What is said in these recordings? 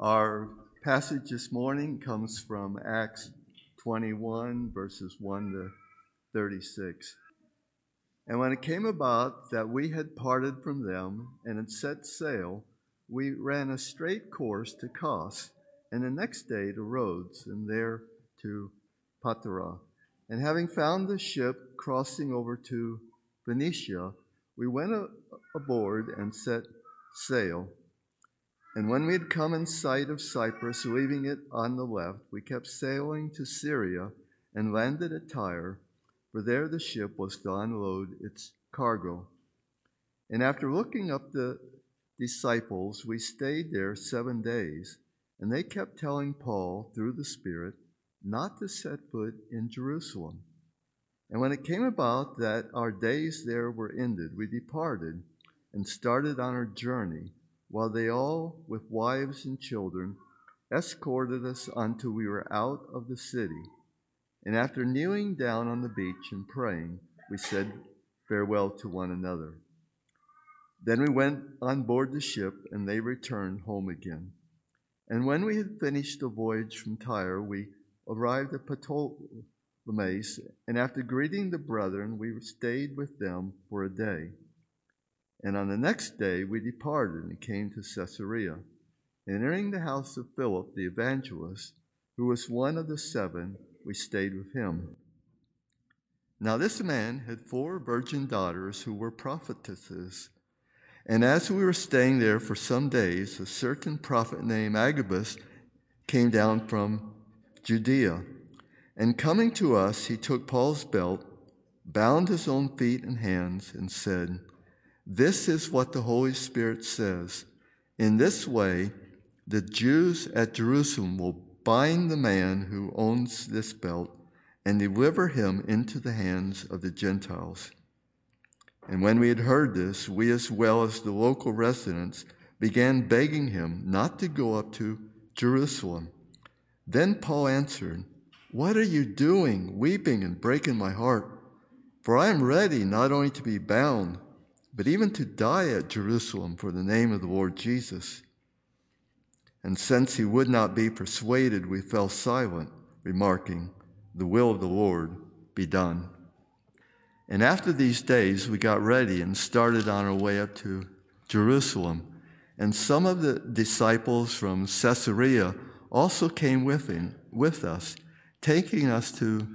Our passage this morning comes from Acts 21, verses 1 to 36. And when it came about that we had parted from them and had set sail, we ran a straight course to Kos, and the next day to Rhodes, and there to Patara. And having found the ship crossing over to Phoenicia, we went aboard and set sail. And when we had come in sight of Cyprus, leaving it on the left, we kept sailing to Syria and landed at Tyre, for there the ship was to unload its cargo. And after looking up the disciples, we stayed there 7 days, and they kept telling Paul through the Spirit not to set foot in Jerusalem. And when it came about that our days there were ended, we departed and started on our journey, while they all, with wives and children, escorted us until we were out of the city. And after kneeling down on the beach and praying, we said farewell to one another. Then we went on board the ship, and they returned home again. And when we had finished the voyage from Tyre, we arrived at Ptolemais, and after greeting the brethren, we stayed with them for a day. And on the next day we departed and came to Caesarea. Entering the house of Philip the evangelist, who was one of the 7, we stayed with him. Now this man had 4 virgin daughters who were prophetesses. And as we were staying there for some days, a certain prophet named Agabus came down from Judea. And coming to us, he took Paul's belt, bound his own feet and hands, and said, "This is what the Holy Spirit says. In this way, the Jews at Jerusalem will bind the man who owns this belt and deliver him into the hands of the Gentiles." And when we had heard this, we as well as the local residents began begging him not to go up to Jerusalem. Then Paul answered, "What are you doing, weeping and breaking my heart? For I am ready not only to be bound, but even to die at Jerusalem for the name of the Lord Jesus." And since he would not be persuaded, we fell silent, remarking, "The will of the Lord be done." And after these days, we got ready and started on our way up to Jerusalem. And some of the disciples from Caesarea also came with us, taking us to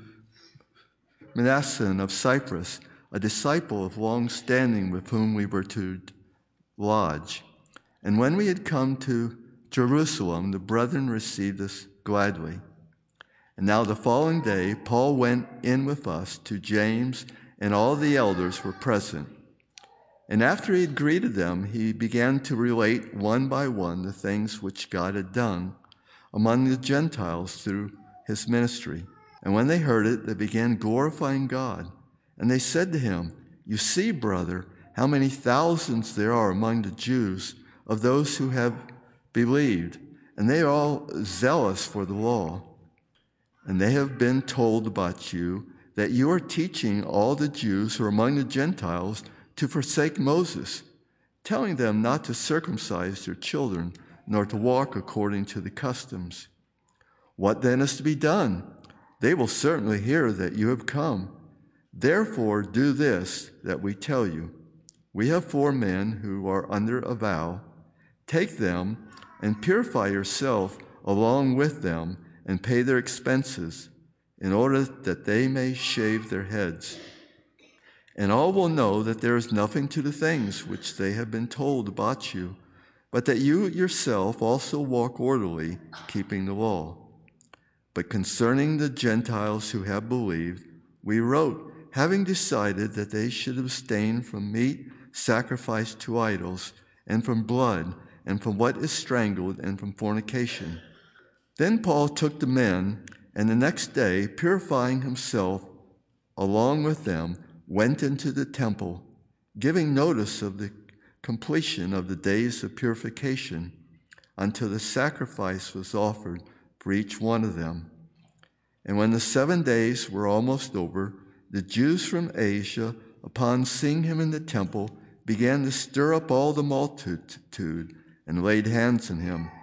Mnason of Cyprus, a disciple of long standing with whom we were to lodge. And when we had come to Jerusalem, the brethren received us gladly. And now the following day, Paul went in with us to James, and all the elders were present. And after he had greeted them, he began to relate one by one the things which God had done among the Gentiles through his ministry. And when they heard it, they began glorifying God. And they said to him, "You see, brother, how many thousands there are among the Jews of those who have believed, and they are all zealous for the law. And they have been told about you that you are teaching all the Jews who are among the Gentiles to forsake Moses, telling them not to circumcise their children, nor to walk according to the customs. What then is to be done? They will certainly hear that you have come. Therefore do this that we tell you. We have 4 men who are under a vow. Take them and purify yourself along with them and pay their expenses, in order that they may shave their heads. And all will know that there is nothing to the things which they have been told about you, but that you yourself also walk orderly, keeping the law. But concerning the Gentiles who have believed, we wrote, having decided that they should abstain from meat sacrificed to idols, and from blood, and from what is strangled, and from fornication." Then Paul took the men, and the next day, purifying himself along with them, went into the temple, giving notice of the completion of the days of purification, until the sacrifice was offered for each one of them. And when the 7 days were almost over, the Jews from Asia, upon seeing him in the temple, began to stir up all the multitude and laid hands on him,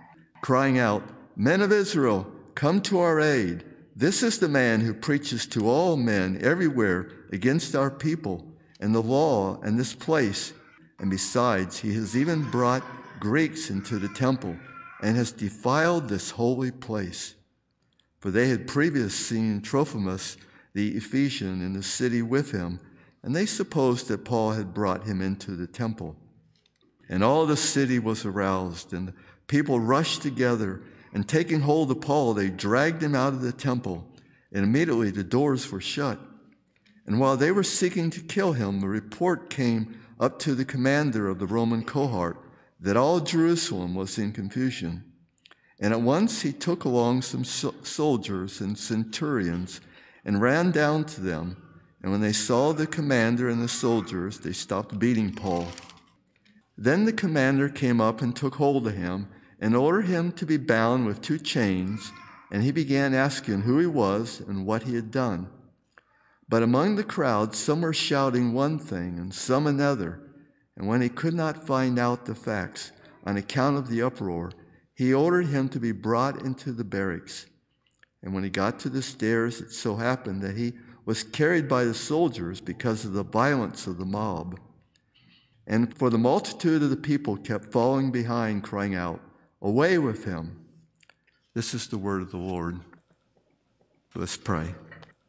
crying out, "Men of Israel, come to our aid. This is the man who preaches to all men everywhere against our people and the law and this place. And besides, he has even brought Greeks into the temple and has defiled this holy place." For they had previously seen Trophimus the Ephesian in the city with him, and they supposed that Paul had brought him into the temple. And all the city was aroused, and the people rushed together, and taking hold of Paul, they dragged him out of the temple, and immediately the doors were shut. And while they were seeking to kill him, the report came up to the commander of the Roman cohort that all Jerusalem was in confusion. And at once he took along some soldiers and centurions and ran down to them. And when they saw the commander and the soldiers, they stopped beating Paul. Then the commander came up and took hold of him and ordered him to be bound with 2 chains, and he began asking who he was and what he had done. But among the crowd some were shouting one thing and some another, and when he could not find out the facts on account of the uproar, he ordered him to be brought into the barracks. And when he got to the stairs, it so happened that he was carried by the soldiers because of the violence of the mob. And for the multitude of the people kept following behind, crying out, "Away with him!" This is the word of the Lord. Let's pray.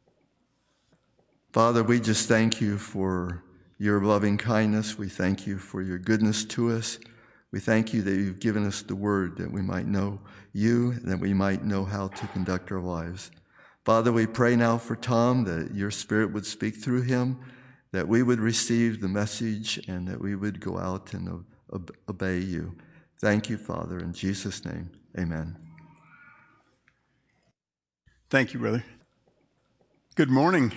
Father, we just thank you for your loving kindness. We thank you for your goodness to us. We thank you that you've given us the word that we might know you and that we might know how to conduct our lives. Father, we pray now for Tom, that your Spirit would speak through him, that we would receive the message and that we would go out and obey you. Thank you, Father. In Jesus' name, amen. Thank you, brother. Good morning.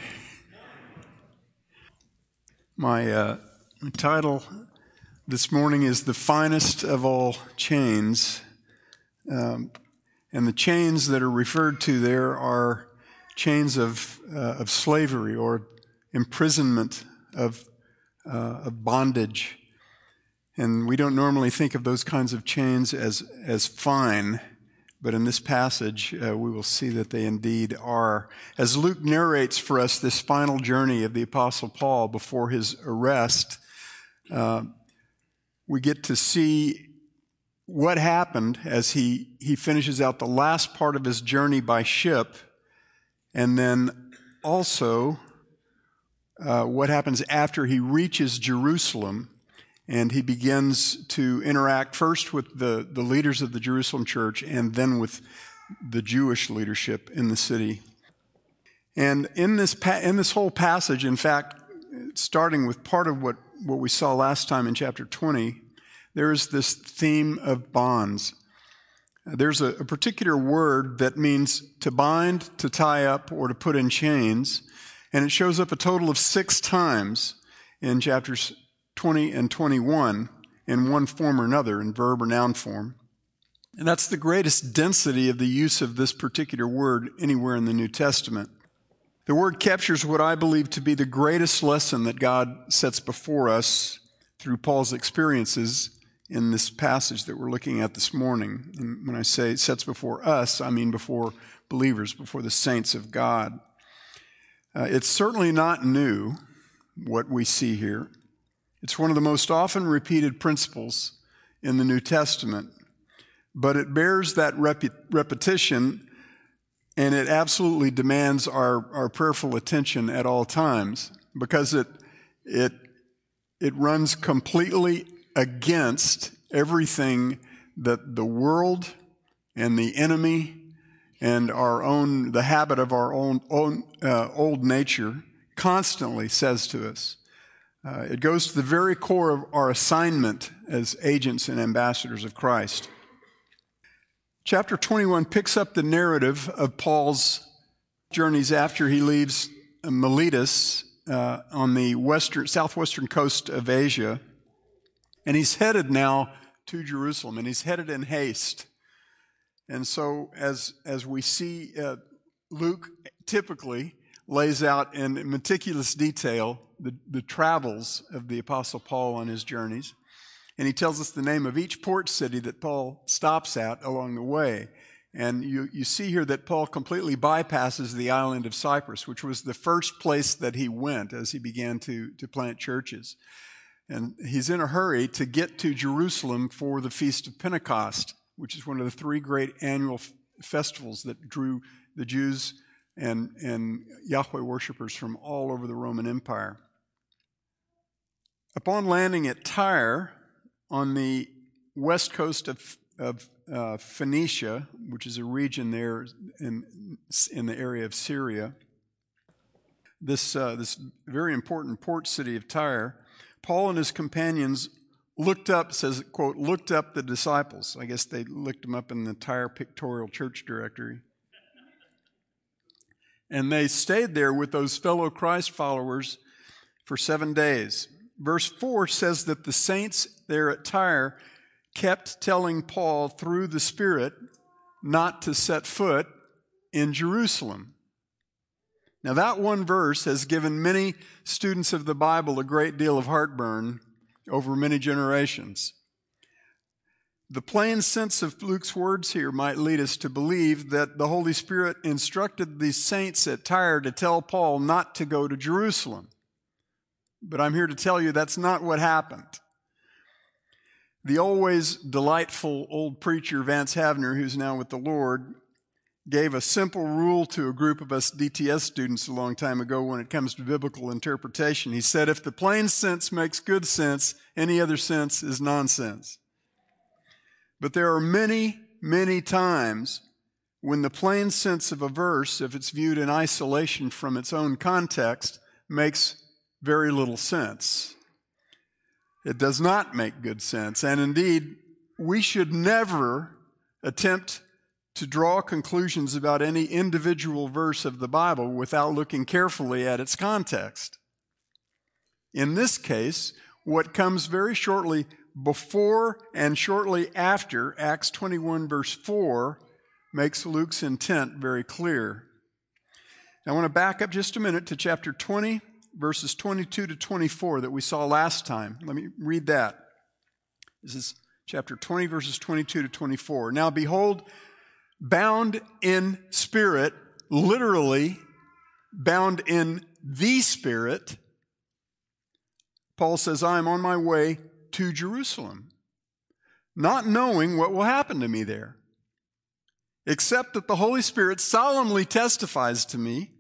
My title this morning is "The Finest of All Chains." And the chains that are referred to there are chains of slavery or imprisonment of bondage. And we don't normally think of those kinds of chains as fine, but in this passage we will see that they indeed are. As Luke narrates for us this final journey of the Apostle Paul before his arrest, we get to see what happened as he finishes out the last part of his journey by ship, and then also what happens after he reaches Jerusalem and he begins to interact first with the leaders of the Jerusalem church and then with the Jewish leadership in the city. And in this whole passage, in fact, starting with part of what we saw last time in chapter 20, there's this theme of bonds. There's a particular word that means to bind, to tie up, or to put in chains, and it shows up a total of 6 times in chapters 20 and 21 in one form or another, in verb or noun form. And that's the greatest density of the use of this particular word anywhere in the New Testament. The word captures what I believe to be the greatest lesson that God sets before us through Paul's experiences in this passage that we're looking at this morning. And when I say sets before us, I mean before believers, before the saints of God. It's certainly not new, what we see here. It's one of the most often repeated principles in the New Testament, but it bears that repetition, and it absolutely demands our prayerful attention at all times, because it runs completely against everything that the world and the enemy and the habit of our own old nature constantly says to us. It goes to the very core of our assignment as agents and ambassadors of Christ. Chapter 21 picks up the narrative of Paul's journeys after he leaves Miletus on the southwestern coast of Asia. And he's headed now to Jerusalem, and he's headed in haste. And so as we see, Luke typically lays out in meticulous detail the travels of the Apostle Paul on his journeys. And he tells us the name of each port city that Paul stops at along the way. And you see here that Paul completely bypasses the island of Cyprus, which was the first place that he went as he began to plant churches. And he's in a hurry to get to Jerusalem for the Feast of Pentecost, which is one of the three great annual festivals that drew the Jews and Yahweh worshipers from all over the Roman Empire. Upon landing at Tyre on the west coast of Phoenicia, which is a region there in the area of Syria, this very important port city of Tyre, Paul and his companions looked up, says, quote, looked up the disciples. I guess they looked them up in the Tyre Pictorial Church Directory. And they stayed there with those fellow Christ followers for 7 days. Verse 4 says that the saints there at Tyre kept telling Paul through the Spirit not to set foot in Jerusalem. Now that one verse has given many students of the Bible a great deal of heartburn over many generations. The plain sense of Luke's words here might lead us to believe that the Holy Spirit instructed these saints at Tyre to tell Paul not to go to Jerusalem. But I'm here to tell you that's not what happened. The always delightful old preacher Vance Havner, who's now with the Lord, gave a simple rule to a group of us DTS students a long time ago when it comes to biblical interpretation. He said, if the plain sense makes good sense, any other sense is nonsense. But there are many, many times when the plain sense of a verse, if it's viewed in isolation from its own context, makes very little sense. It does not make good sense. And indeed, we should never attempt to draw conclusions about any individual verse of the Bible without looking carefully at its context. In this case, what comes very shortly before and shortly after Acts 21 verse 4 makes Luke's intent very clear. I want to back up just a minute to chapter 20, verses 22 to 24 that we saw last time. Let me read that. This is chapter 20, verses 22 to 24. Now behold, bound in spirit, literally bound in the Spirit, Paul says, I am on my way to Jerusalem, not knowing what will happen to me there, except that the Holy Spirit solemnly testifies to me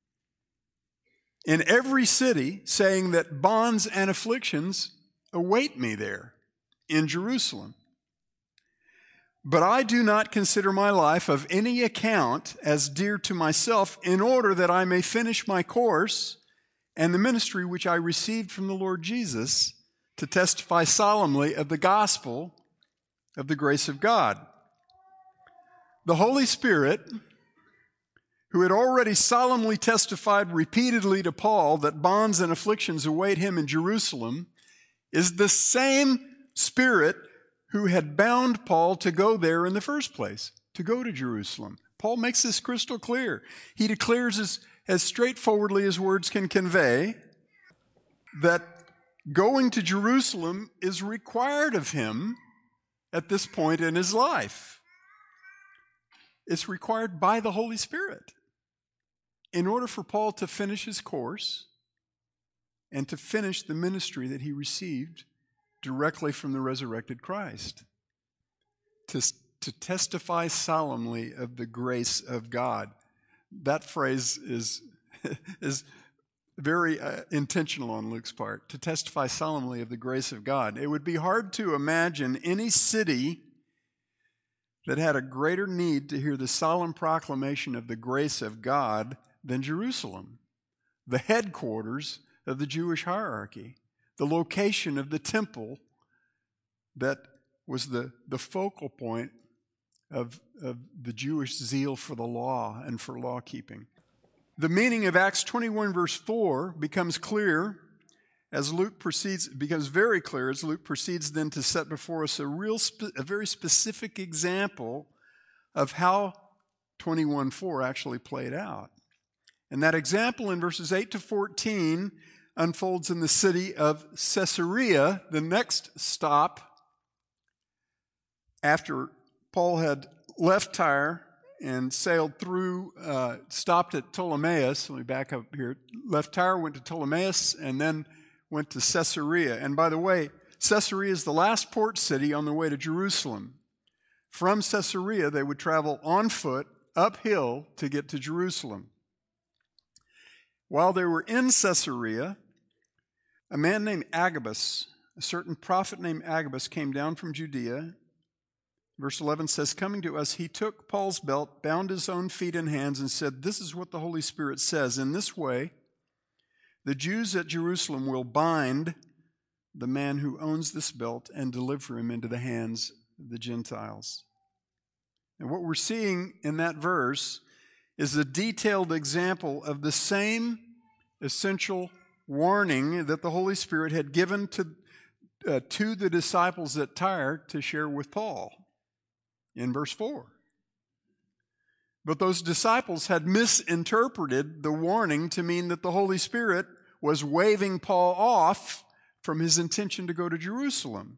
in every city, saying that bonds and afflictions await me there in Jerusalem. But I do not consider my life of any account as dear to myself, in order that I may finish my course and the ministry which I received from the Lord Jesus, to testify solemnly of the gospel of the grace of God. The Holy Spirit, who had already solemnly testified repeatedly to Paul that bonds and afflictions await him in Jerusalem, is the same Spirit who had bound Paul to go there in the first place, to go to Jerusalem. Paul makes this crystal clear. He declares as straightforwardly as words can convey that going to Jerusalem is required of him at this point in his life. It's required by the Holy Spirit in order for Paul to finish his course and to finish the ministry that he received directly from the resurrected Christ, to testify solemnly of the grace of God. That phrase is very intentional on Luke's part, to testify solemnly of the grace of God. It would be hard to imagine any city that had a greater need to hear the solemn proclamation of the grace of God than Jerusalem, the headquarters of the Jewish hierarchy, the location of the temple that was the focal point of the Jewish zeal for the law and for law keeping. The meaning of Acts 21 verse 4 becomes clear as Luke proceeds, becomes very clear as Luke proceeds then to set before us a very specific example of how 21:4 actually played out. And that example in verses 8 to 14 unfolds in the city of Caesarea, the next stop after Paul had left Tyre and sailed through, stopped at Ptolemais. Let me back up here. Left Tyre, went to Ptolemais, and then went to Caesarea. And by the way, Caesarea is the last port city on the way to Jerusalem. From Caesarea, they would travel on foot uphill to get to Jerusalem. While they were in Caesarea, a man named Agabus, a certain prophet named Agabus, came down from Judea. Verse 11 says, coming to us, he took Paul's belt, bound his own feet and hands, and said, this is what the Holy Spirit says. In this way, the Jews at Jerusalem will bind the man who owns this belt and deliver him into the hands of the Gentiles. And what we're seeing in that verse is a detailed example of the same essential warning that the Holy Spirit had given to the disciples at Tyre to share with Paul in verse 4. But those disciples had misinterpreted the warning to mean that the Holy Spirit was waving Paul off from his intention to go to Jerusalem.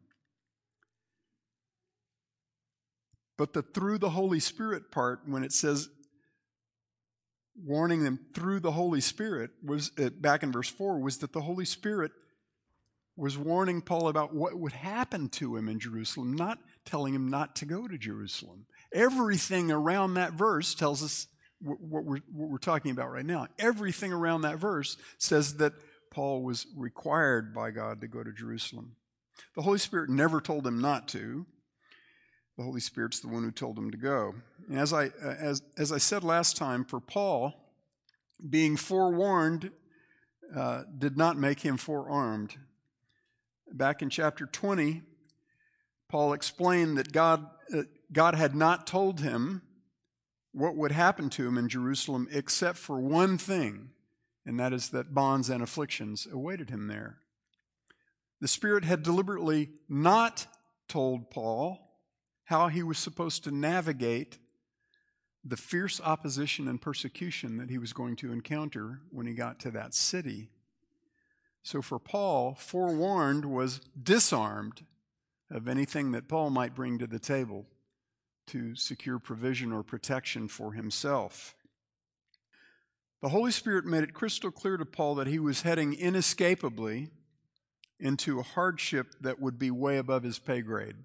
But the through the Holy Spirit part, when it says warning them through the Holy Spirit, was back in verse 4, was that the Holy Spirit was warning Paul about what would happen to him in Jerusalem, not telling him not to go to Jerusalem. Everything around that verse tells us what we're talking about right now. Everything around that verse says that Paul was required by God to go to Jerusalem. The Holy Spirit never told him not to. The Holy Spirit's the one who told him to go. And as I said last time, for Paul, being forewarned did not make him forearmed. Back in chapter 20, Paul explained that God had not told him what would happen to him in Jerusalem except for one thing, and that is that bonds and afflictions awaited him there. The Spirit had deliberately not told Paul how he was supposed to navigate the fierce opposition and persecution that he was going to encounter when he got to that city. So for Paul, forewarned was disarmed of anything that Paul might bring to the table to secure provision or protection for himself. The Holy Spirit made it crystal clear to Paul that he was heading inescapably into a hardship that would be way above his pay grade.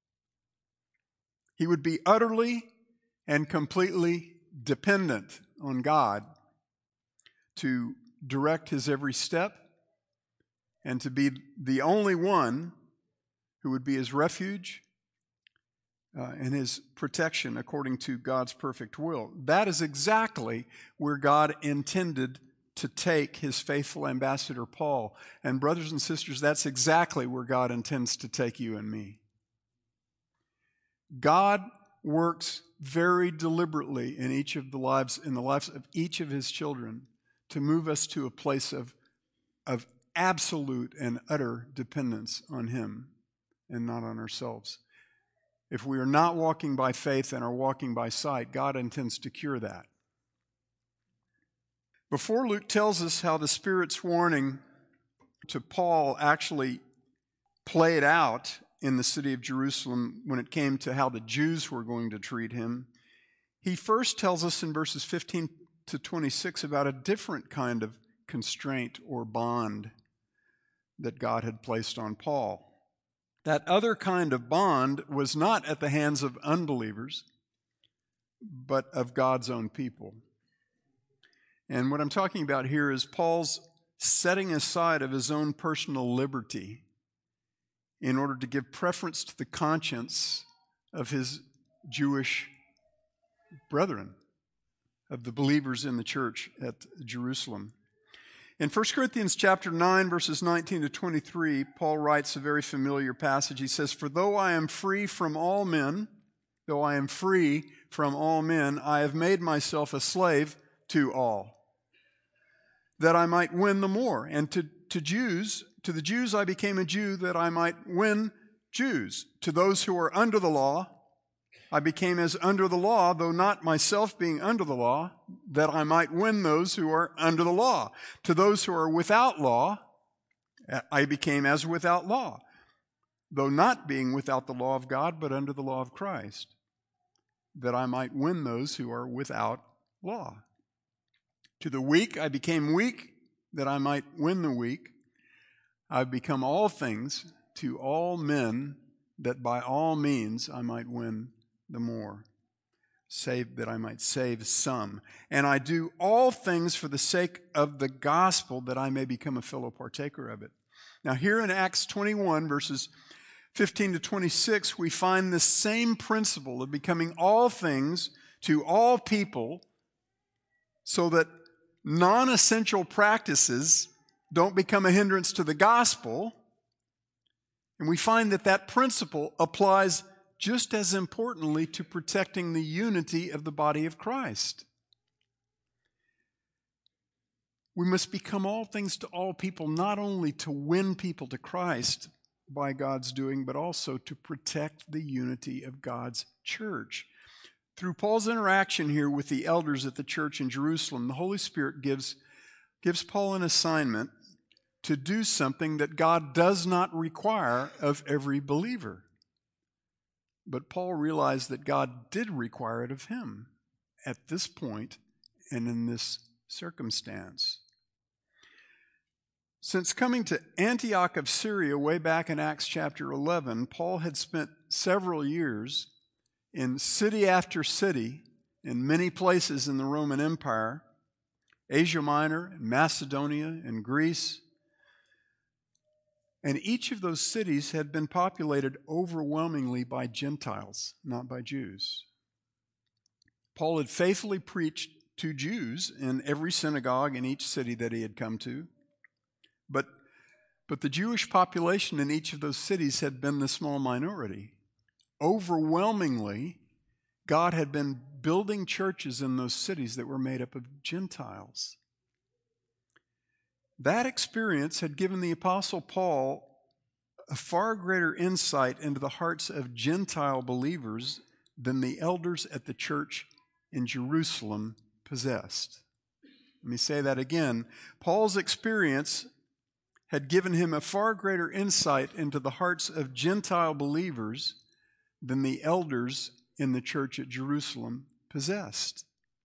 He would be utterly and completely dependent on God to direct his every step and to be the only one who would be his refuge and his protection according to God's perfect will. That is exactly where God intended to take his faithful ambassador Paul. And brothers and sisters, that's exactly where God intends to take you and me. God works very deliberately in the lives of each of his children to move us to a place of absolute and utter dependence on him and not on ourselves. If we are not walking by faith and are walking by sight, God intends to cure that. Before Luke tells us how the Spirit's warning to Paul actually played out in the city of Jerusalem when it came to how the Jews were going to treat him, he first tells us in verses 15 to 26 about a different kind of constraint or bond that God had placed on Paul. That other kind of bond was not at the hands of unbelievers, but of God's own people. And what I'm talking about here is Paul's setting aside of his own personal liberty in order to give preference to the conscience of his Jewish brethren, of the believers in the church at Jerusalem. In 1 Corinthians chapter 9, verses 19 to 23, Paul writes a very familiar passage. He says, "For though I am free from all men, I have made myself a slave to all, that I might win the more. And to the Jews I became a Jew, that I might win Jews. To those who are under the law, I became as under the law, though not myself being under the law, that I might win those who are under the law. To those who are without law, I became as without law, though not being without the law of God, but under the law of Christ, that I might win those who are without law. To the weak I became weak, that I might win the weak. I've become all things to all men, that by all means I might win the more, that I might save some. And I do all things for the sake of the gospel, that I may become a fellow partaker of it. Now here in Acts 21, verses 15 to 26, we find the same principle of becoming all things to all people, so that non-essential practices don't become a hindrance to the gospel. And we find that that principle applies just as importantly to protecting the unity of the body of Christ. We must become all things to all people, not only to win people to Christ by God's doing, but also to protect the unity of God's church. Through Paul's interaction here with the elders at the church in Jerusalem, the Holy Spirit gives Paul an assignment to do something that God does not require of every believer. But Paul realized that God did require it of him at this point and in this circumstance. Since coming to Antioch of Syria way back in Acts chapter 11, Paul had spent several years in city after city in many places in the Roman Empire, Asia Minor, Macedonia, and Greece. And each of those cities had been populated overwhelmingly by Gentiles, not by Jews. Paul had faithfully preached to Jews in every synagogue in each city that he had come to. But the Jewish population in each of those cities had been the small minority. Overwhelmingly, God had been building churches in those cities that were made up of Gentiles. That experience had given the Apostle Paul a far greater insight into the hearts of Gentile believers than the elders at the church in Jerusalem possessed. Let me say that again. Paul's experience had given him a far greater insight into the hearts of Gentile believers than the elders in the church at Jerusalem possessed.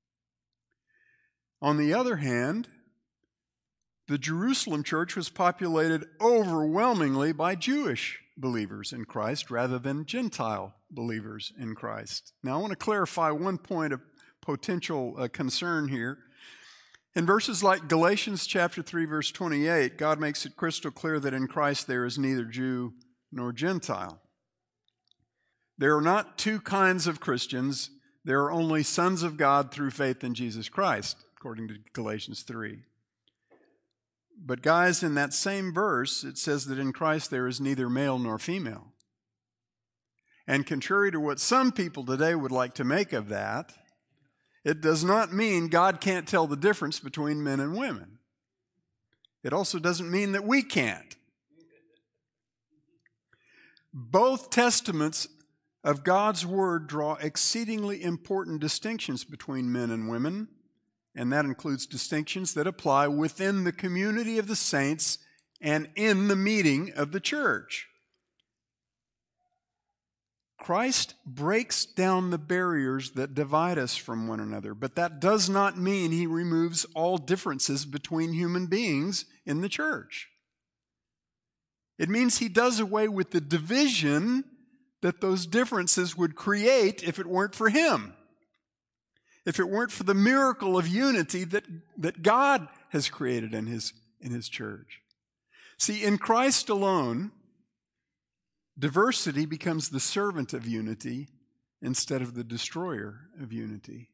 On the other hand, the Jerusalem church was populated overwhelmingly by Jewish believers in Christ rather than Gentile believers in Christ. Now, I want to clarify one point of potential concern here. In verses like Galatians chapter 3, verse 28, God makes it crystal clear that in Christ there is neither Jew nor Gentile. There are not two kinds of Christians. There are only sons of God through faith in Jesus Christ, according to Galatians 3. But guys, in that same verse, it says that in Christ there is neither male nor female. And contrary to what some people today would like to make of that, it does not mean God can't tell the difference between men and women. It also doesn't mean that we can't. Both testaments of God's Word draw exceedingly important distinctions between men and women, and that includes distinctions that apply within the community of the saints and in the meeting of the church. Christ breaks down the barriers that divide us from one another, but that does not mean he removes all differences between human beings in the church. It means he does away with the division that those differences would create if it weren't for him. If it weren't for the miracle of unity that God has created in his church. See, in Christ alone, diversity becomes the servant of unity instead of the destroyer of unity.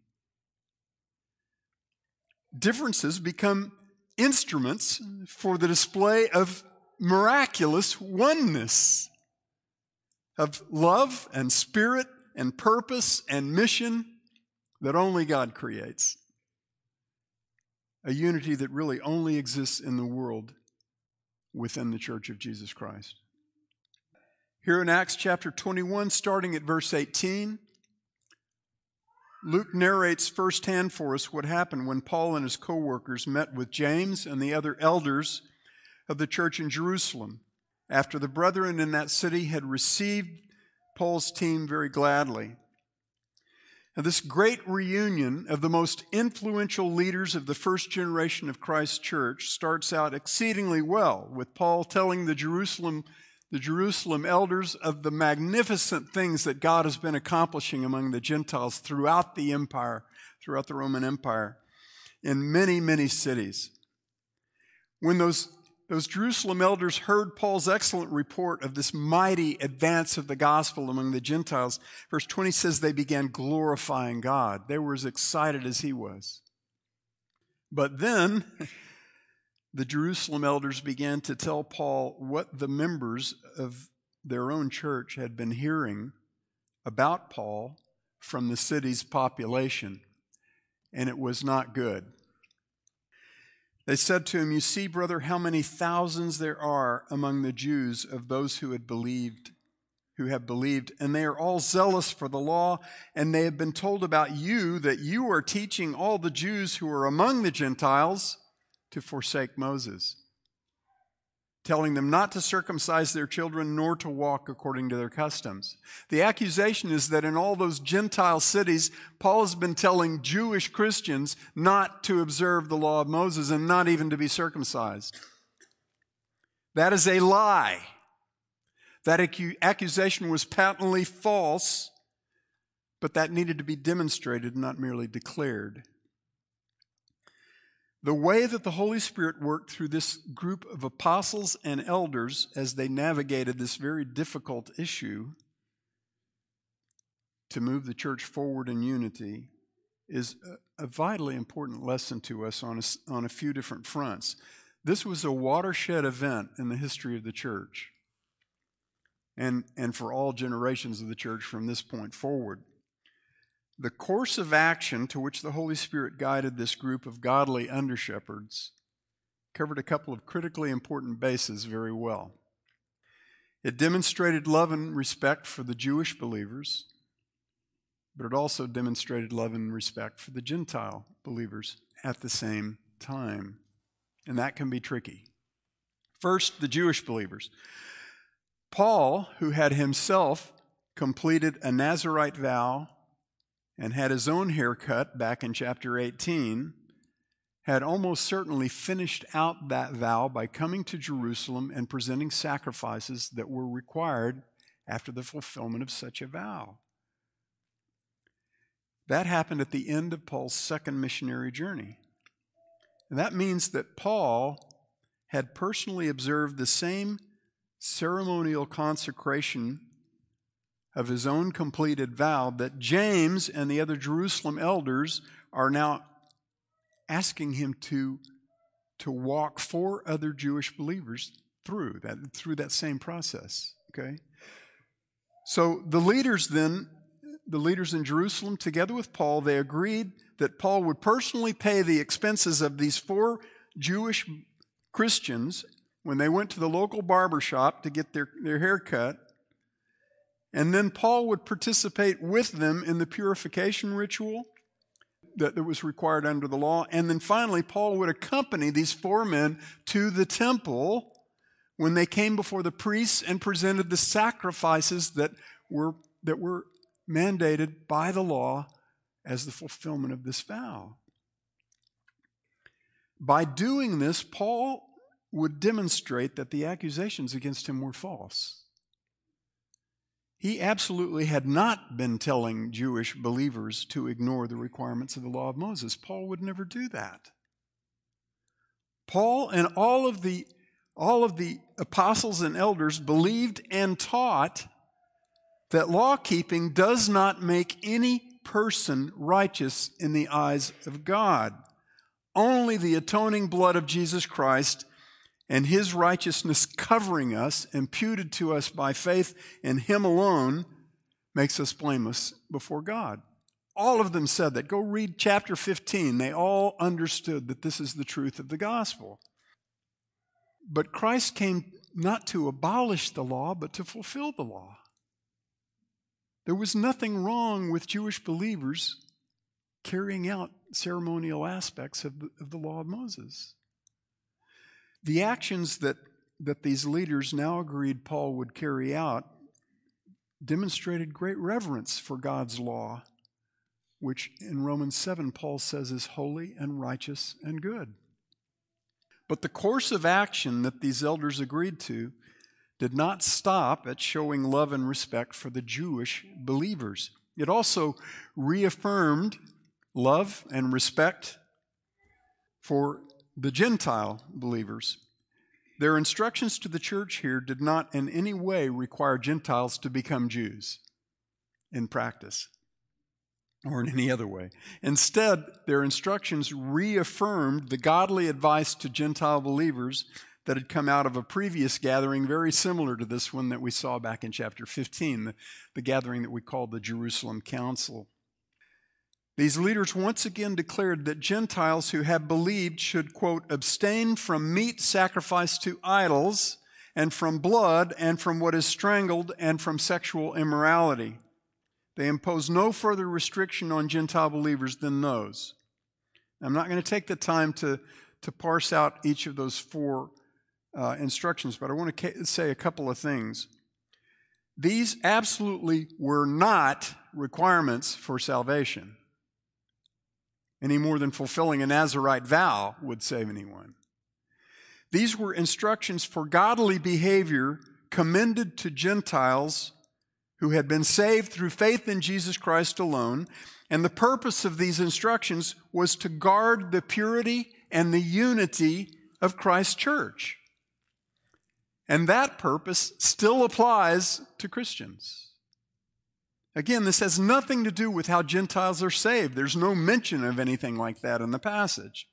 Differences become instruments for the display of miraculous oneness, of love and spirit and purpose and mission that only God creates. A unity that really only exists in the world within the Church of Jesus Christ. Here in Acts chapter 21, starting at verse 18, Luke narrates firsthand for us what happened when Paul and his co-workers met with James and the other elders of the church in Jerusalem. after the brethren in that city had received Paul's team very gladly. Now, this great reunion of the most influential leaders of the first generation of Christ's church starts out exceedingly well, with Paul telling the Jerusalem elders of the magnificent things that God has been accomplishing among the Gentiles throughout the empire, throughout the Roman Empire, in many, many cities. When those Jerusalem elders heard Paul's excellent report of this mighty advance of the gospel among the Gentiles, verse 20 says they began glorifying God. They were as excited as he was. But then the Jerusalem elders began to tell Paul what the members of their own church had been hearing about Paul from the city's population, and it was not good. They said to him, "You see, brother, how many thousands there are among the Jews of those who have believed, and they are all zealous for the law, and they have been told about you that you are teaching all the Jews who are among the Gentiles to forsake Moses, telling them not to circumcise their children nor to walk according to their customs." The accusation is that in all those Gentile cities, Paul has been telling Jewish Christians not to observe the law of Moses and not even to be circumcised. That is a lie. That accusation was patently false, but that needed to be demonstrated, not merely declared. The way that the Holy Spirit worked through this group of apostles and elders as they navigated this very difficult issue to move the church forward in unity is a vitally important lesson to us on a few different fronts. This was a watershed event in the history of the church and for all generations of the church from this point forward. The course of action to which the Holy Spirit guided this group of godly under-shepherds covered a couple of critically important bases very well. It demonstrated love and respect for the Jewish believers, but it also demonstrated love and respect for the Gentile believers at the same time. And that can be tricky. First, the Jewish believers. Paul, who had himself completed a Nazirite vow and had his own haircut back in chapter 18, had almost certainly finished out that vow by coming to Jerusalem and presenting sacrifices that were required after the fulfillment of such a vow. That happened at the end of Paul's second missionary journey. And that means that Paul had personally observed the same ceremonial consecration of his own completed vow that James and the other Jerusalem elders are now asking him to walk 4 other Jewish believers through that same process. Okay? So the leaders in Jerusalem, together with Paul, they agreed that Paul would personally pay the expenses of these 4 Jewish Christians when they went to the local barber shop to get their hair cut. And then Paul would participate with them in the purification ritual that was required under the law. And then finally, Paul would accompany these 4 men to the temple when they came before the priests and presented the sacrifices that were mandated by the law as the fulfillment of this vow. By doing this, Paul would demonstrate that the accusations against him were false. He absolutely had not been telling Jewish believers to ignore the requirements of the law of Moses. Paul would never do that. Paul and all of the apostles and elders believed and taught that law-keeping does not make any person righteous in the eyes of God. Only the atoning blood of Jesus Christ and His righteousness covering us, imputed to us by faith in Him alone, makes us blameless before God. All of them said that. Go read chapter 15. They all understood that this is the truth of the gospel. But Christ came not to abolish the law, but to fulfill the law. There was nothing wrong with Jewish believers carrying out ceremonial aspects of the law of Moses. The actions that that these leaders now agreed Paul would carry out demonstrated great reverence for God's law, which in Romans 7 Paul says is holy and righteous and good. But the course of action that these elders agreed to did not stop at showing love and respect for the Jewish believers. It also reaffirmed love and respect for the Gentile believers. Their instructions to the church here did not in any way require Gentiles to become Jews in practice or in any other way. Instead, their instructions reaffirmed the godly advice to Gentile believers that had come out of a previous gathering very similar to this one that we saw back in chapter 15, the gathering that we called the Jerusalem Council. These leaders once again declared that Gentiles who have believed should, quote, abstain from meat sacrificed to idols and from blood and from what is strangled and from sexual immorality. They impose no further restriction on Gentile believers than those. I'm not going to take the time to parse out each of those four instructions, but I want to say a couple of things. These absolutely were not requirements for salvation, any more than fulfilling a Nazirite vow would save anyone. These were instructions for godly behavior commended to Gentiles who had been saved through faith in Jesus Christ alone, and the purpose of these instructions was to guard the purity and the unity of Christ's church. And that purpose still applies to Christians. Again, this has nothing to do with how Gentiles are saved. There's no mention of anything like that in the passage.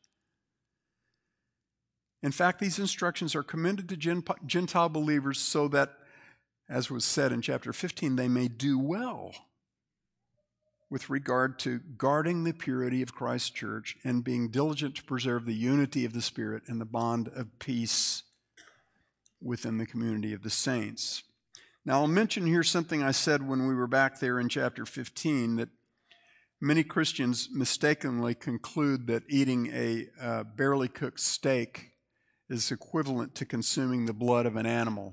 In fact, these instructions are commended to Gentile believers so that, as was said in chapter 15, they may do well with regard to guarding the purity of Christ's church and being diligent to preserve the unity of the Spirit and the bond of peace within the community of the saints. Now, I'll mention here something I said when we were back there in chapter 15, that many Christians mistakenly conclude that eating a barely cooked steak is equivalent to consuming the blood of an animal.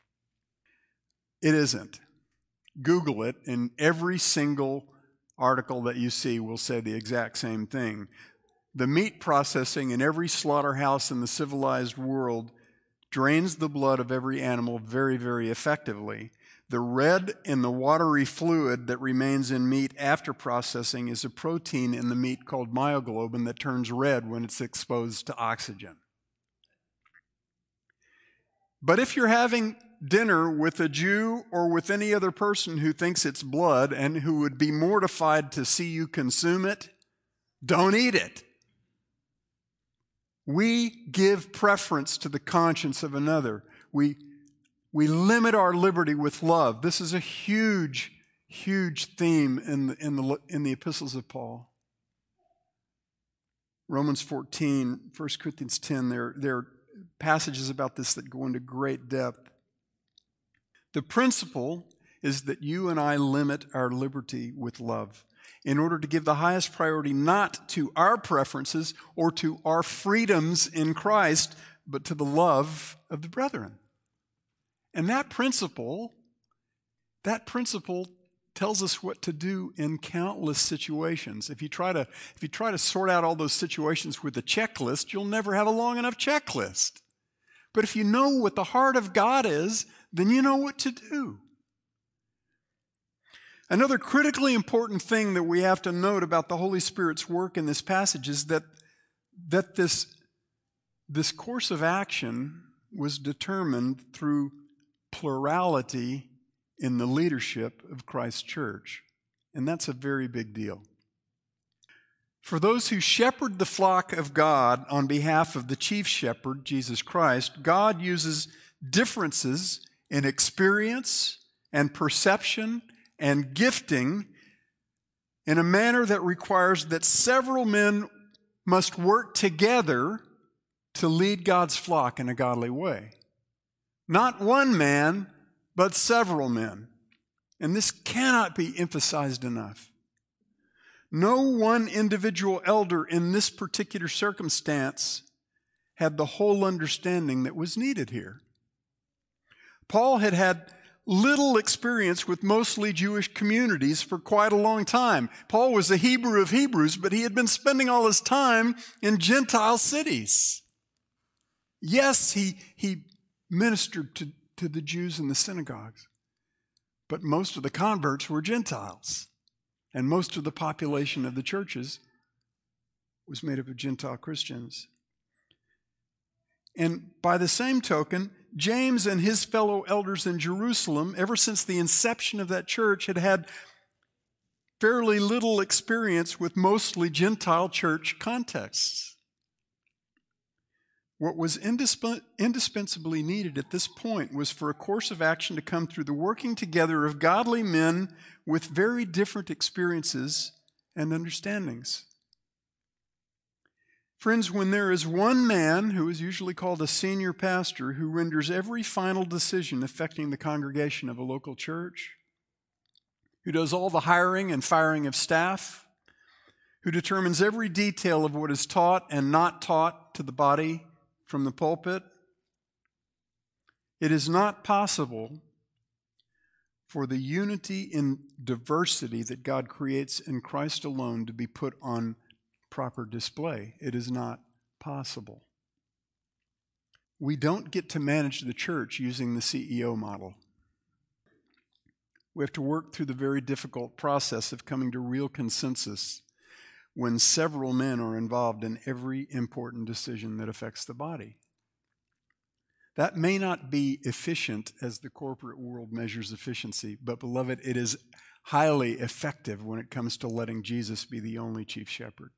It isn't. Google it, and every single article that you see will say the exact same thing. The meat processing in every slaughterhouse in the civilized world drains the blood of every animal very, very effectively. The red and the watery fluid that remains in meat after processing is a protein in the meat called myoglobin that turns red when it's exposed to oxygen. But if you're having dinner with a Jew or with any other person who thinks it's blood and who would be mortified to see you consume it, don't eat it. We give preference to the conscience of another. We limit our liberty with love. This is a huge, huge theme in the epistles of Paul. Romans 14, 1 Corinthians 10, there are passages about this that go into great depth. The principle is that you and I limit our liberty with love in order to give the highest priority not to our preferences or to our freedoms in Christ, but to the love of the brethren. And that principle tells us what to do in countless situations. If you try to sort out all those situations with a checklist, you'll never have a long enough checklist. But if you know what the heart of God is, then you know what to do. Another critically important thing that we have to note about the Holy Spirit's work in this passage is that this course of action was determined through plurality in the leadership of Christ's church. And that's a very big deal. For those who shepherd the flock of God on behalf of the chief shepherd, Jesus Christ, God uses differences in experience and perception and gifting in a manner that requires that several men must work together to lead God's flock in a godly way. Not one man, but several men. And this cannot be emphasized enough. No one individual elder in this particular circumstance had the whole understanding that was needed here. Paul had had little experience with mostly Jewish communities for quite a long time. Paul was a Hebrew of Hebrews, but he had been spending all his time in Gentile cities. Yes, he ministered to the Jews in the synagogues, but most of the converts were Gentiles, and most of the population of the churches was made up of Gentile Christians. And by the same token, James and his fellow elders in Jerusalem, ever since the inception of that church, had had fairly little experience with mostly Gentile church contexts. What was indispensably needed at this point was for a course of action to come through the working together of godly men with very different experiences and understandings. Friends, when there is one man, who is usually called a senior pastor, who renders every final decision affecting the congregation of a local church, who does all the hiring and firing of staff, who determines every detail of what is taught and not taught to the body from the pulpit, it is not possible for the unity in diversity that God creates in Christ alone to be put on proper display. It is not possible. We don't get to manage the church using the CEO model. We have to work through the very difficult process of coming to real consensus when several men are involved in every important decision that affects the body. That may not be efficient as the corporate world measures efficiency, but beloved, it is highly effective when it comes to letting Jesus be the only chief shepherd.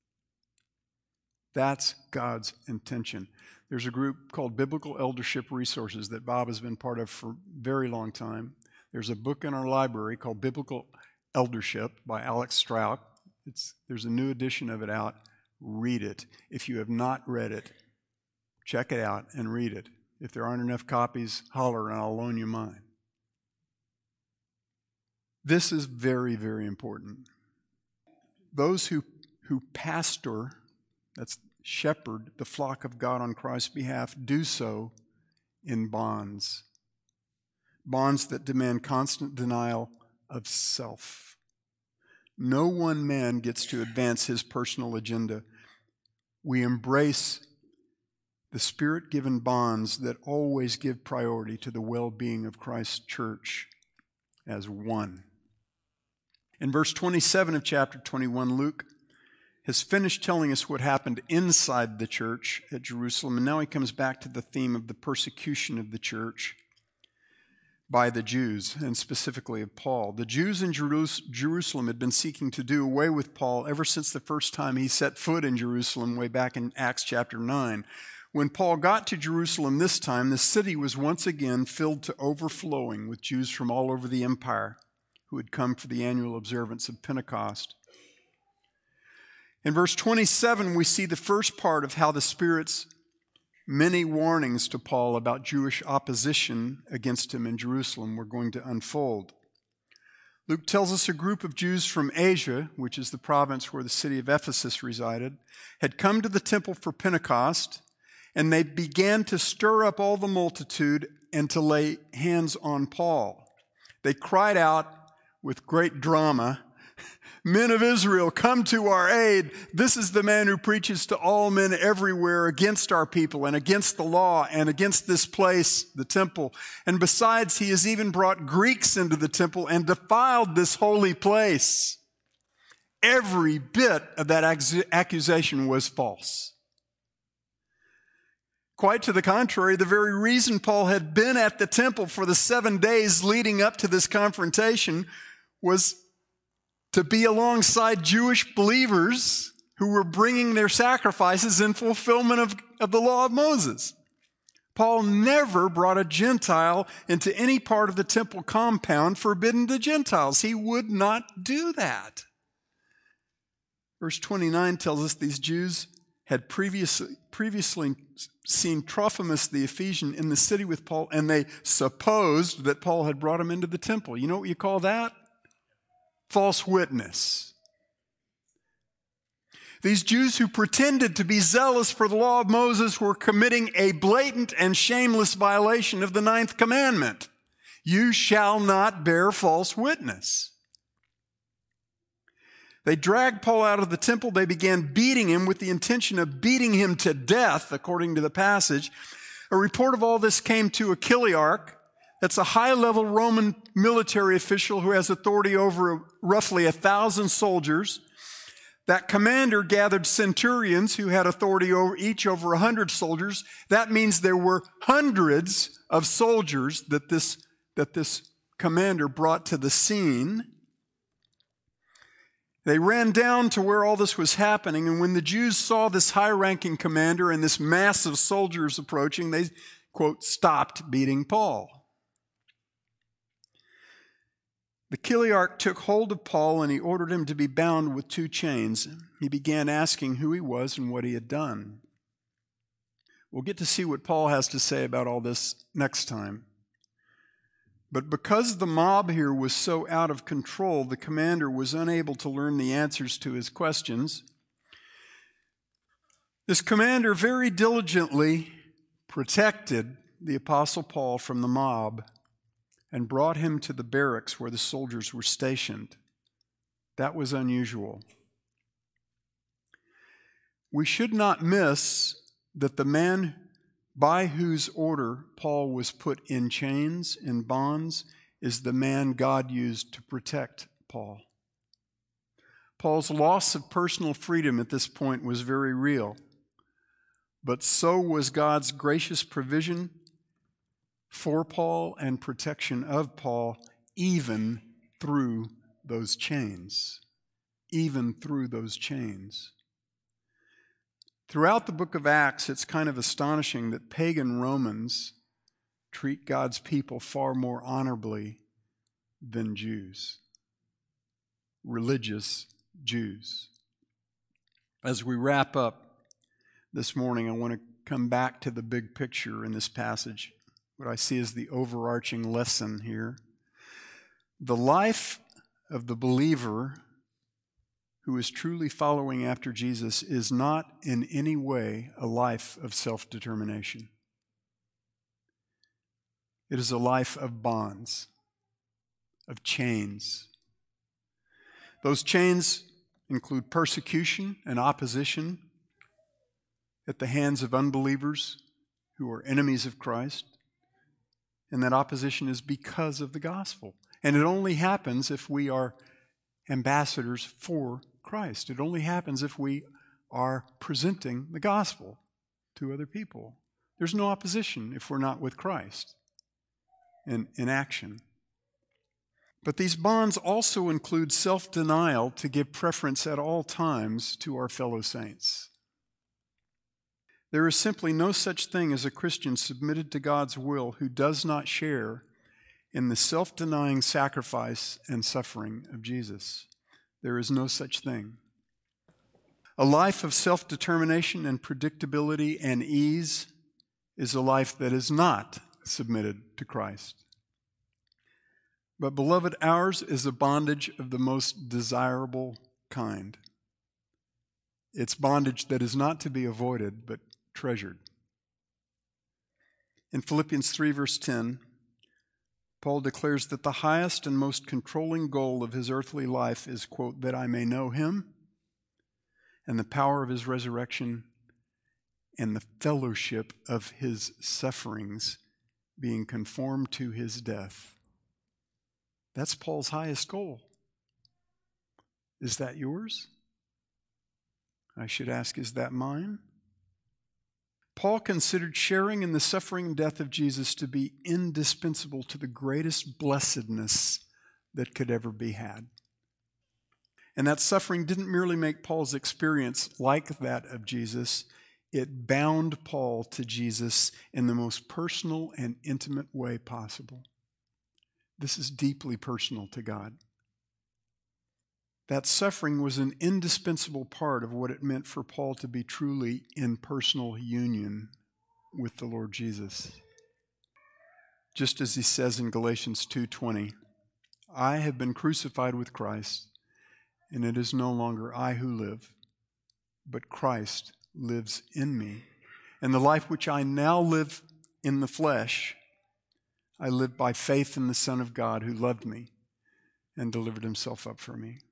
That's God's intention. There's a group called Biblical Eldership Resources that Bob has been part of for a very long time. There's a book in our library called Biblical Eldership by Alex Strauch. There's a new edition of it out. Read it. If you have not read it, check it out and read it. If there aren't enough copies, holler and I'll loan you mine. This is very, very important. Those who pastor, that's shepherd, the flock of God on Christ's behalf, do so in bonds. Bonds that demand constant denial of self. No one man gets to advance his personal agenda. We embrace the Spirit-given bonds that always give priority to the well-being of Christ's church as one. In verse 27 of chapter 21, Luke has finished telling us what happened inside the church at Jerusalem, and now he comes back to the theme of the persecution of the church by the Jews, and specifically of Paul. The Jews in Jerusalem had been seeking to do away with Paul ever since the first time he set foot in Jerusalem way back in Acts chapter 9. When Paul got to Jerusalem this time, the city was once again filled to overflowing with Jews from all over the empire who had come for the annual observance of Pentecost. In verse 27, we see the first part of how the Spirit's many warnings to Paul about Jewish opposition against him in Jerusalem were going to unfold. Luke tells us a group of Jews from Asia, which is the province where the city of Ephesus resided, had come to the temple for Pentecost, and they began to stir up all the multitude and to lay hands on Paul. They cried out with great drama, "Men of Israel, come to our aid. This is the man who preaches to all men everywhere against our people and against the law and against this place, the temple. And besides, he has even brought Greeks into the temple and defiled this holy place." Every bit of that accusation was false. Quite to the contrary, the very reason Paul had been at the temple for the 7 days leading up to this confrontation was to be alongside Jewish believers who were bringing their sacrifices in fulfillment of the law of Moses. Paul never brought a Gentile into any part of the temple compound forbidden to Gentiles. He would not do that. Verse 29 tells us these Jews had previously seen Trophimus the Ephesian in the city with Paul, and they supposed that Paul had brought him into the temple. You know what you call that? False witness. These Jews who pretended to be zealous for the law of Moses were committing a blatant and shameless violation of the 9th commandment. You shall not bear false witness. They dragged Paul out of the temple. They began beating him with the intention of beating him to death, according to the passage. A report of all this came to a Chiliarch. That's a high-level Roman military official who has authority over roughly 1,000 soldiers. That commander gathered centurions who had authority over each over 100 soldiers. That means there were hundreds of soldiers that this commander brought to the scene. They ran down to where all this was happening, and when the Jews saw this high-ranking commander and this mass of soldiers approaching, they, quote, stopped beating Paul. The Chiliarch took hold of Paul and he ordered him to be bound with 2 chains. He began asking who he was and what he had done. We'll get to see what Paul has to say about all this next time. But because the mob here was so out of control, the commander was unable to learn the answers to his questions. This commander very diligently protected the Apostle Paul from the mob and brought him to the barracks where the soldiers were stationed. That was unusual. We should not miss that the man by whose order Paul was put in chains, in bonds, is the man God used to protect Paul. Paul's loss of personal freedom at this point was very real, but so was God's gracious provision for Paul and protection of Paul, even through those chains. Even through those chains. Throughout the book of Acts, it's kind of astonishing that pagan Romans treat God's people far more honorably than Jews, religious Jews. As we wrap up this morning, I want to come back to the big picture in this passage, what I see as the overarching lesson here. The life of the believer who is truly following after Jesus is not in any way a life of self-determination. It is a life of bonds, of chains. Those chains include persecution and opposition at the hands of unbelievers who are enemies of Christ. And that opposition is because of the gospel. And it only happens if we are ambassadors for Christ. It only happens if we are presenting the gospel to other people. There's no opposition if we're not with Christ in action. But these bonds also include self-denial to give preference at all times to our fellow saints. There is simply no such thing as a Christian submitted to God's will who does not share in the self-denying sacrifice and suffering of Jesus. There is no such thing. A life of self-determination and predictability and ease is a life that is not submitted to Christ. But, beloved, ours is a bondage of the most desirable kind. It's bondage that is not to be avoided, but treasured. In Philippians 3, verse 10, Paul declares that the highest and most controlling goal of his earthly life is, quote, that I may know him and the power of his resurrection and the fellowship of his sufferings, being conformed to his death. That's Paul's highest goal. Is that yours? I should ask, is that mine? Paul considered sharing in the suffering and death of Jesus to be indispensable to the greatest blessedness that could ever be had. And that suffering didn't merely make Paul's experience like that of Jesus, it bound Paul to Jesus in the most personal and intimate way possible. This is deeply personal to God. That suffering was an indispensable part of what it meant for Paul to be truly in personal union with the Lord Jesus. Just as he says in Galatians 2:20, I have been crucified with Christ, and it is no longer I who live, but Christ lives in me. And the life which I now live in the flesh, I live by faith in the Son of God who loved me and delivered himself up for me.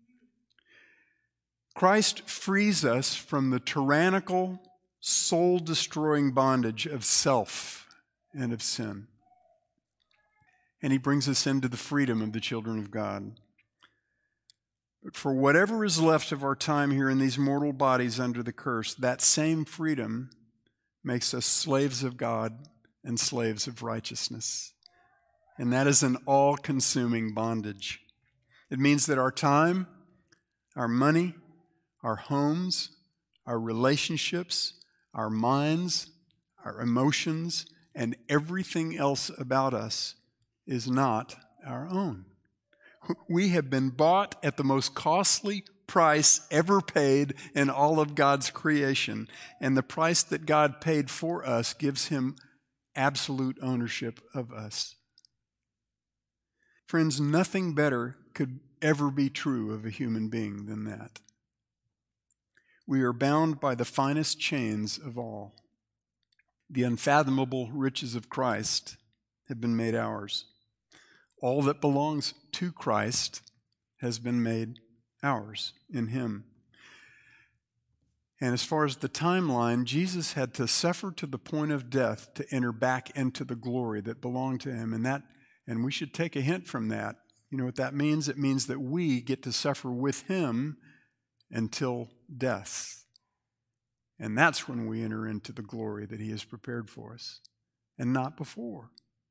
Christ frees us from the tyrannical, soul-destroying bondage of self and of sin. And he brings us into the freedom of the children of God. But for whatever is left of our time here in these mortal bodies under the curse, that same freedom makes us slaves of God and slaves of righteousness. And that is an all-consuming bondage. It means that our time, our money, our homes, our relationships, our minds, our emotions, and everything else about us is not our own. We have been bought at the most costly price ever paid in all of God's creation. And the price that God paid for us gives him absolute ownership of us. Friends, nothing better could ever be true of a human being than that. We are bound by the finest chains of all. The unfathomable riches of Christ have been made ours. All that belongs to Christ has been made ours in him. And as far as the timeline, Jesus had to suffer to the point of death to enter back into the glory that belonged to him. And we should take a hint from that. You know what that means? It means that we get to suffer with him until death. And that's when we enter into the glory that he has prepared for us, and not before.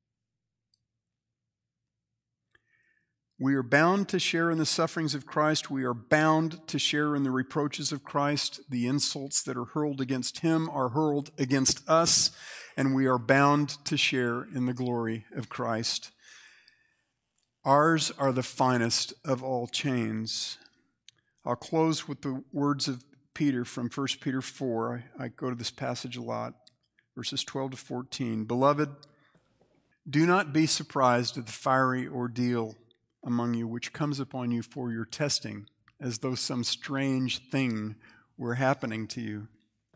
We are bound to share in the sufferings of Christ. We are bound to share in the reproaches of Christ. The insults that are hurled against him are hurled against us, and we are bound to share in the glory of Christ. Ours are the finest of all chains. I'll close with the words of Peter from 1 Peter 4. I go to this passage a lot, verses 12 to 14. Beloved, do not be surprised at the fiery ordeal among you, which comes upon you for your testing, as though some strange thing were happening to you.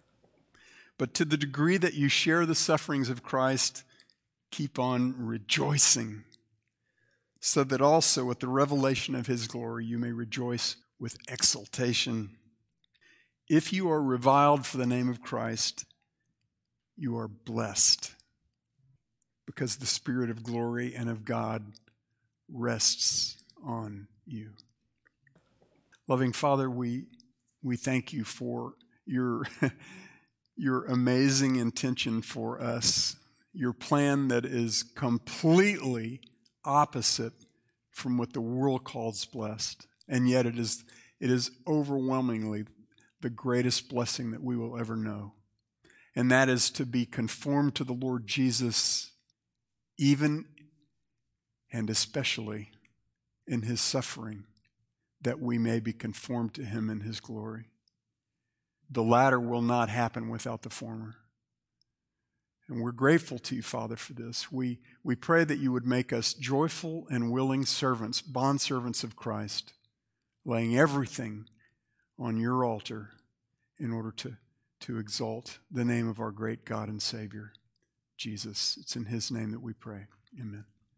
But to the degree that you share the sufferings of Christ, keep on rejoicing, so that also at the revelation of his glory you may rejoice with exultation. If you are reviled for the name of Christ, you are blessed, because the Spirit of glory and of God rests on you. Loving Father, we thank you for your amazing intention for us, your plan that is completely opposite from what the world calls blessed, and yet it is overwhelmingly the greatest blessing that we will ever know, and that is to be conformed to the Lord Jesus, even and especially in his suffering, that we may be conformed to him in his glory. The latter will not happen without the former. And we're grateful to you, Father, for this. We pray that you would make us joyful and willing servants, bondservants of Christ, laying everything on your altar in order to exalt the name of our great God and Savior, Jesus. It's in his name that we pray. Amen.